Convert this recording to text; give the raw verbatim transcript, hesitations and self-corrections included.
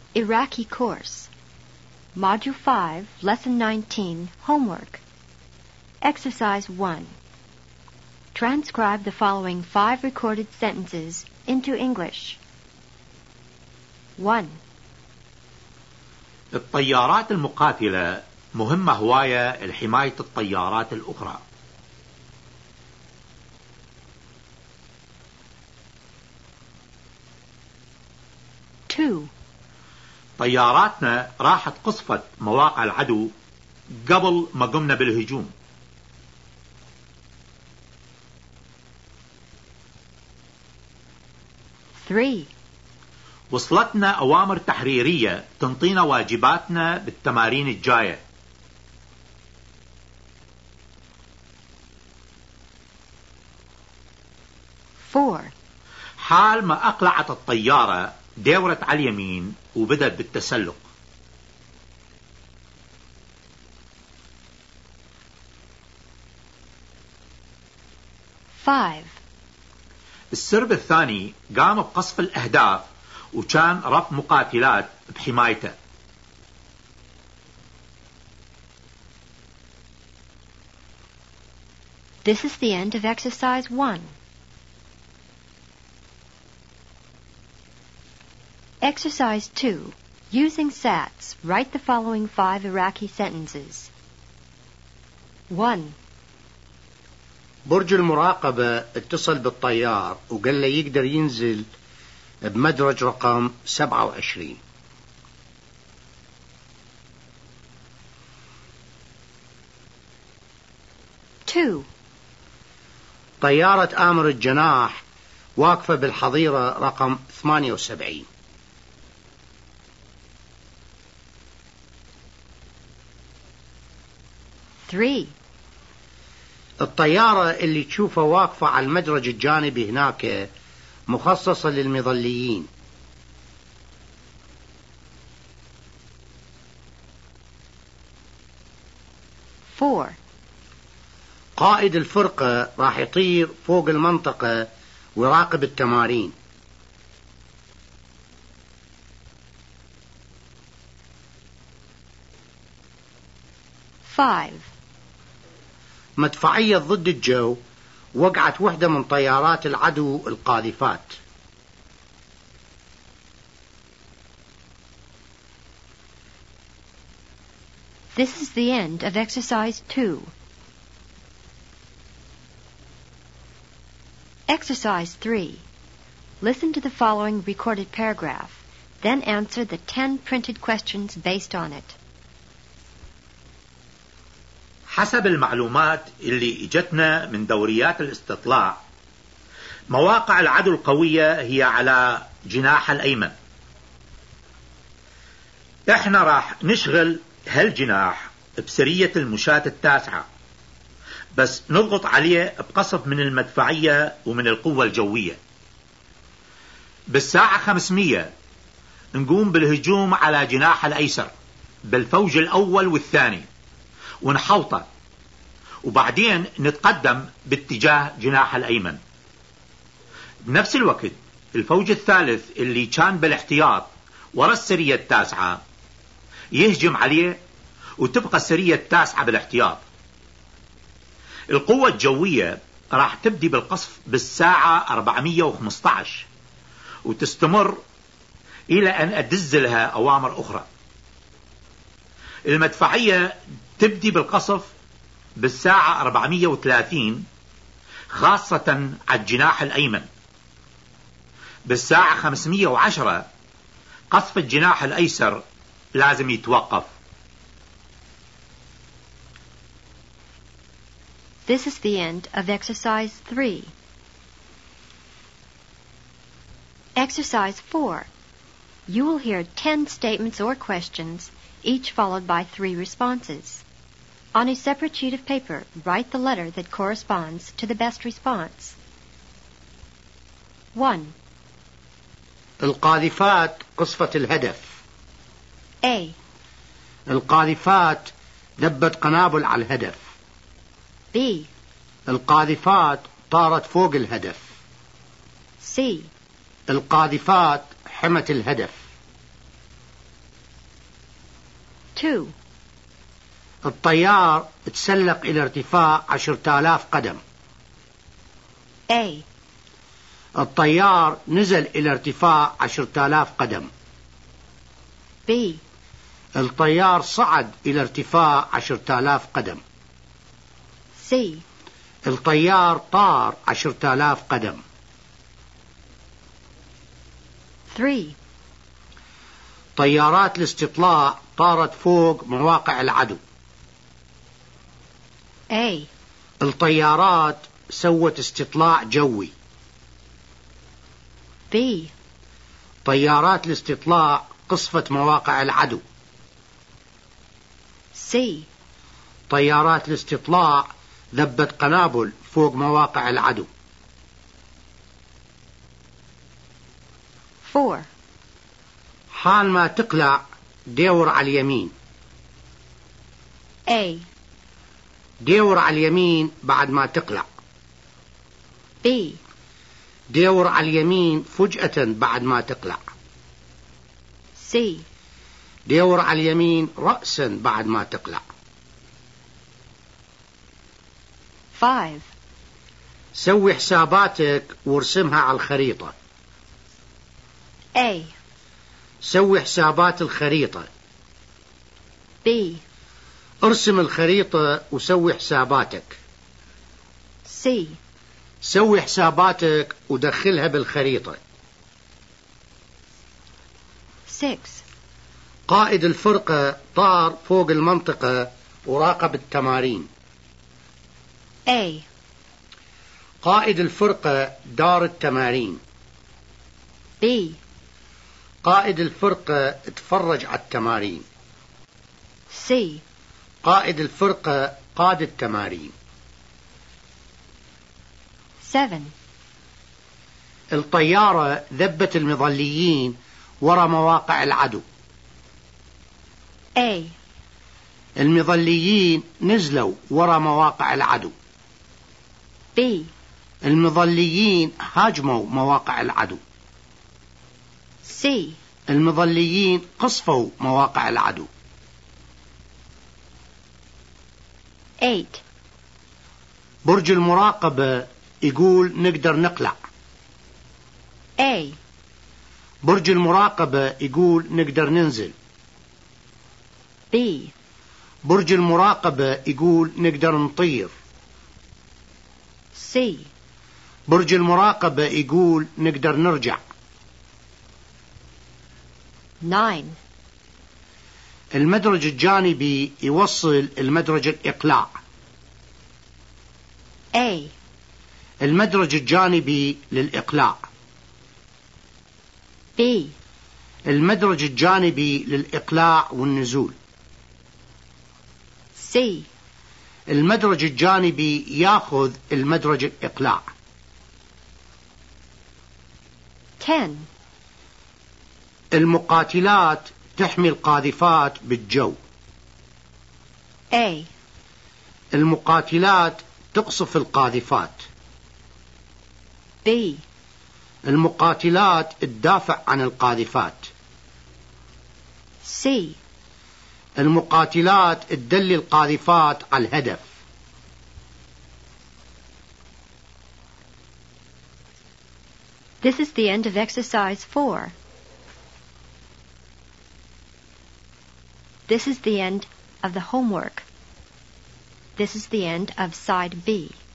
Iraqi course. Module five, Lesson nineteen, Homework. Exercise one. Transcribe the following five recorded sentences into English. one. الطيارات المقاتلة مهمة هواية لحماية الطيارات الأخرى. two. طياراتنا راحت قصفت مواقع العدو قبل ما قمنا بالهجوم. three. وصلتنا أوامر تحريرية تنطينا واجباتنا بالتمارين الجاية. four. حال ما أقلعت الطيارة دورت على اليمين وبدأت بالتسلق. five. السرب الثاني قام بقصف الأهداف وكان رف مقاتلات بحمايته. This is the end of exercise one. Exercise two. Using S A Ts, write the following five Iraqi sentences. one. برج المراقبة اتصل بالطيار وقال له يقدر ينزل بمدرج رقم سبعة وعشرين. two. طيارة آمر الجناح واقفة بالحظيرة رقم ثمانية وسبعين. three. الطيارة اللي تشوفها واقفة على المدرج الجانبي هناك مخصصة للمظليين. four. قائد الفرقة راح يطير فوق المنطقة ويراقب التمارين. five. مدفعية ضد الجو وقعت وحدة من طيارات العدو القاذفات. This is the end of exercise two. Exercise three. Listen to the following recorded paragraph, then answer the ten printed questions based on it. حسب المعلومات اللي اجتنا من دوريات الاستطلاع، مواقع العدو القوية هي على جناح الأيمن. احنا راح نشغل هالجناح بسرية المشاة التاسعة، بس نضغط عليه بقصف من المدفعية ومن القوة الجوية. بالساعة خمسمية نقوم بالهجوم على جناح الأيسر بالفوج الأول والثاني ونحوطه، وبعدين نتقدم باتجاه جناح الأيمن. بنفس الوقت الفوج الثالث اللي كان بالاحتياط ورا السرية التاسعة يهجم عليه وتبقى السرية التاسعة بالاحتياط. القوة الجوية راح تبدي بالقصف بالساعة أربعمية وخمسة عشر وتستمر إلى أن أدز لها أوامر أخرى. المدفعية تبدي بالقصف بالساعة أربعمية وثلاثين خاصة على الجناح الأيمن. بالساعة خمسمية وعشرة قصف الجناح الأيسر لازم يتوقف. This is the end of exercise three. Exercise four. You will hear ten statements or questions, each followed by three responses. On a separate sheet of paper, write the letter that corresponds to the best response. one. القاذفات قصفت الهدف. A. القاذفات دبت قنابل على الهدف. B. القاذفات طارت فوق الهدف. C. القاذفات حمت الهدف. two. الطيار تسلق إلى ارتفاع عشرة آلاف قدم. A. الطيار نزل إلى ارتفاع عشرة آلاف قدم. B. الطيار صعد إلى ارتفاع عشرة آلاف قدم. C. الطيار طار عشرة آلاف قدم. three. طيارات الاستطلاع طارت فوق مواقع العدو. A. الطيارات سوت استطلاع جوي. B. طيارات الاستطلاع قصفت مواقع العدو. C. طيارات الاستطلاع ذبت قنابل فوق مواقع العدو. four. حال ما تقلع دور على اليمين. A. دور على اليمين بعد ما تقلع. B. دور على اليمين فجأة بعد ما تقلع. C. دور على اليمين رأسا بعد ما تقلع. five. سوي حساباتك وارسمها على الخريطة. A. سوي حسابات الخريطة. B. ارسم الخريطة وسوي حساباتك. C. سوي حساباتك ودخلها بالخريطة. six. قائد الفرقة طار فوق المنطقة وراقب التمارين. A. قائد الفرقة دار التمارين. B. قائد الفرقة تفرج على التمارين. C. قائد الفرقة قاد التمارين. seven. الطيارة ذبت المظليين ورا مواقع العدو. A. المظليين نزلوا ورا مواقع العدو. B. المظليين هاجموا مواقع العدو. C. المظليين قصفوا مواقع العدو. eight. برج المراقبة يقول نقدر نقلع. A. برج المراقبة يقول نقدر ننزل. B. برج المراقبة يقول نقدر نطير. C. برج المراقبة يقول نقدر نرجع. nine. المدرج الجانبي يوصل المدرج الإقلاع. A. المدرج الجانبي للإقلاع. B. المدرج الجانبي للإقلاع والنزول. C. المدرج الجانبي ياخذ المدرج الإقلاع. ten. المقاتلات تحمي القاذفات بالجو. A. المقاتلات تقصف القاذفات. B. المقاتلات تدافع عن القاذفات. C. المقاتلات تدلي القاذفات على الهدف. This is the end of exercise four. This is the end of the homework. This is the end of side B.